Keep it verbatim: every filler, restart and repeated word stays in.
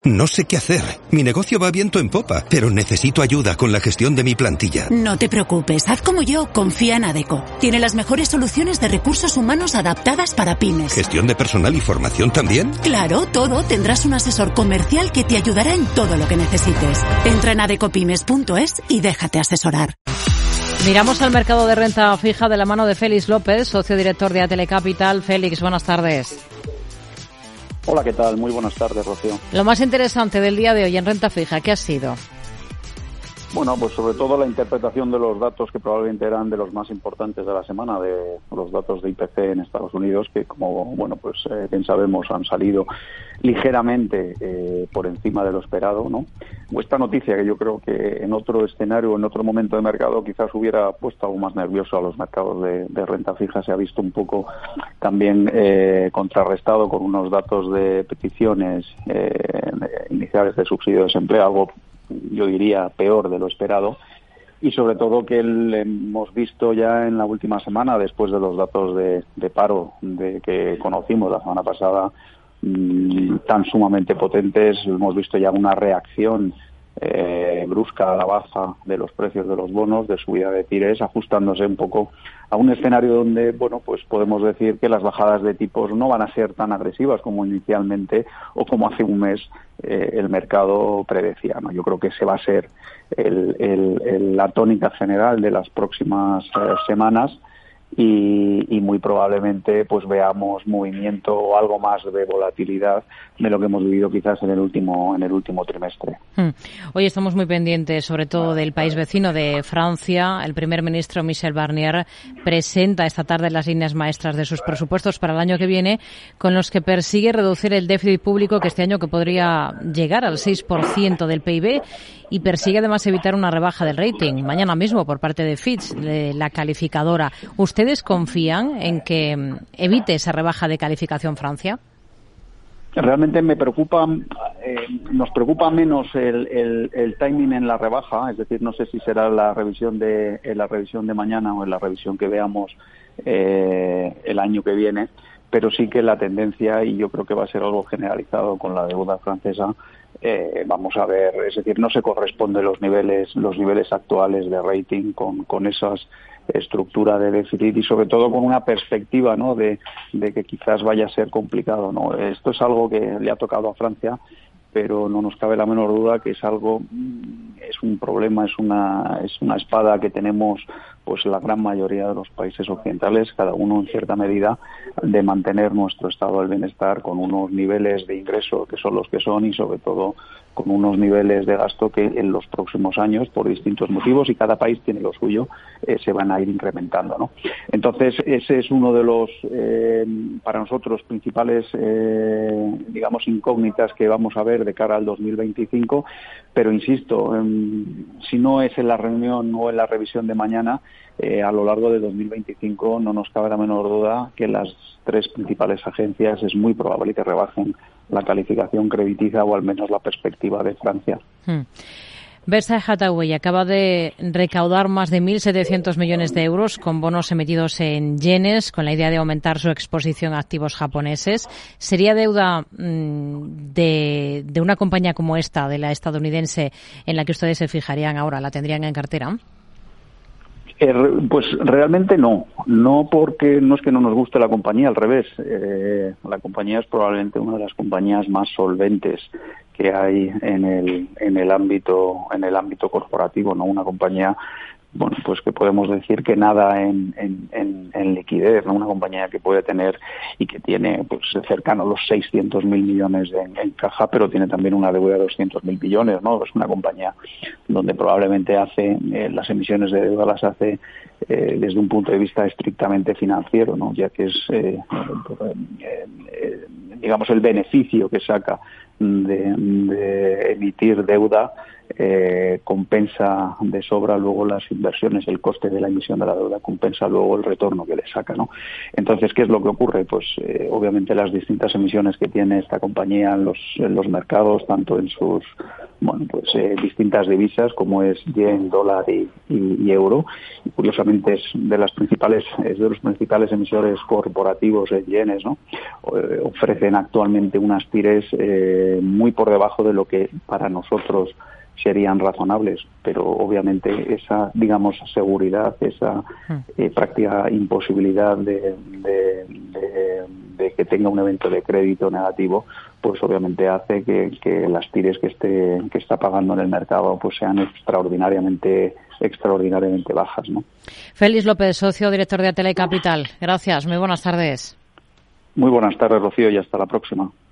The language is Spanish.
No sé qué hacer. Mi negocio va viento en popa, pero necesito ayuda con la gestión de mi plantilla. No te preocupes, haz como yo, confía en Adecco. Tiene las mejores soluciones de recursos humanos adaptadas para pymes. ¿Gestión de personal y formación también? Claro, todo. Tendrás un asesor comercial que te ayudará en todo lo que necesites. Entra en adecopymes punto es y déjate asesorar. Miramos al mercado de renta fija de la mano de Félix López, socio director de Atele Capital. Félix, buenas tardes. Hola, ¿qué tal? Muy buenas tardes, Rocío. Lo más interesante del día de hoy en renta fija, ¿qué ha sido? Bueno, pues sobre todo la interpretación de los datos que probablemente eran de los más importantes de la semana, de los datos de I P C en Estados Unidos, que como, bueno, pues eh, bien sabemos han salido ligeramente eh, por encima de lo esperado, ¿no? O esta noticia que yo creo que en otro escenario, en otro momento de mercado, quizás hubiera puesto algo más nervioso a los mercados de, de renta fija. Se ha visto un poco también eh, contrarrestado con unos datos de peticiones eh, iniciales de subsidio de desempleo, algo yo diría peor de lo esperado, y sobre todo que el, hemos visto ya en la última semana, después de los datos de, de paro de que conocimos la semana pasada, mmm, tan sumamente potentes, hemos visto ya una reacción eh, brusca a la baja de los precios de los bonos, de subida de tires, ajustándose un poco a un escenario donde, bueno, pues podemos decir que las bajadas de tipos no van a ser tan agresivas como inicialmente o como hace un mes eh, el mercado predecía, ¿no? Yo creo que ese va a ser el, el, el, la tónica general de las próximas eh, semanas. Y, y muy probablemente pues veamos movimiento o algo más de volatilidad de lo que hemos vivido quizás en el último en el último trimestre. Hmm. Hoy estamos muy pendientes sobre todo del país vecino de Francia. El primer ministro Michel Barnier presenta esta tarde las líneas maestras de sus presupuestos para el año que viene, con los que persigue reducir el déficit público, que este año que podría llegar al seis por ciento del P I B, y persigue además evitar una rebaja del rating mañana mismo por parte de Fitch, de la calificadora. ¿Ustedes confían en que evite esa rebaja de calificación Francia? Realmente me preocupa, eh, nos preocupa menos el, el, el timing en la rebaja, es decir, no sé si será la revisión de en la revisión de mañana o en la revisión que veamos eh, el año que viene, pero sí que la tendencia, y yo creo que va a ser algo generalizado con la deuda francesa, eh, vamos a ver, es decir, no se corresponden los niveles los niveles actuales de rating con, con esas estructura de déficit y sobre todo con una perspectiva, ¿no?, de, de que quizás vaya a ser complicado, ¿no? Esto es algo que le ha tocado a Francia, pero no nos cabe la menor duda que es algo, es un problema, es una es una espada que tenemos pues la gran mayoría de los países occidentales, cada uno en cierta medida, de mantener nuestro estado del bienestar con unos niveles de ingreso que son los que son y sobre todo con unos niveles de gasto que en los próximos años, por distintos motivos, y cada país tiene lo suyo, eh, se van a ir incrementando, ¿no? Entonces, ese es uno de los, eh, para nosotros, principales, eh, digamos, incógnitas que vamos a ver de cara al dos mil veinticinco, pero insisto, eh, si no es en la reunión o en la revisión de mañana, eh, a lo largo de dos mil veinticinco no nos cabe la menor duda que las tres principales agencias es muy probable que rebajen la calificación crediticia o al menos la perspectiva de Francia. Hmm. Berkshire Hathaway acaba de recaudar más de mil setecientos millones de euros con bonos emitidos en yenes, con la idea de aumentar su exposición a activos japoneses. ¿Sería deuda mmm, de, de una compañía como esta, de la estadounidense, en la que ustedes se fijarían ahora? ¿La tendrían en cartera? Eh, pues realmente no, no porque no es que no nos guste la compañía, al revés, eh, la compañía es probablemente una de las compañías más solventes que hay en el en el ámbito en el ámbito corporativo, no una compañía, bueno, pues que podemos decir que nada en, en, en, en liquidez, ¿no? Una compañía que puede tener y que tiene pues cercano a los seiscientos mil millones de, en, en caja, pero tiene también una deuda de doscientos mil billones, ¿no? Es una compañía donde probablemente hace eh, las emisiones de deuda las hace eh, desde un punto de vista estrictamente financiero, ¿no? Ya que es eh, eh, eh, digamos el beneficio que saca de, de emitir deuda eh, compensa de sobra luego las inversiones, el coste de la emisión de la deuda compensa luego el retorno que le saca, ¿no? Entonces, ¿qué es lo que ocurre? Pues eh, obviamente las distintas emisiones que tiene esta compañía en los, en los mercados, tanto en sus bueno, pues eh, distintas divisas como es yen, dólar y, y, y euro. Y curiosamente es de las principales, es de los principales emisores corporativos en yenes, ¿no? Eh, ofrecen actualmente unas tires eh, muy por debajo de lo que para nosotros serían razonables, pero obviamente esa, digamos, seguridad, esa eh, práctica imposibilidad de, de, de, de que tenga un evento de crédito negativo, pues obviamente hace que, que las tires que esté que está pagando en el mercado pues sean extraordinariamente extraordinariamente bajas, ¿no? Félix López, socio director de Atela y Capital. Gracias, muy buenas tardes. Muy buenas tardes, Rocío, y hasta la próxima.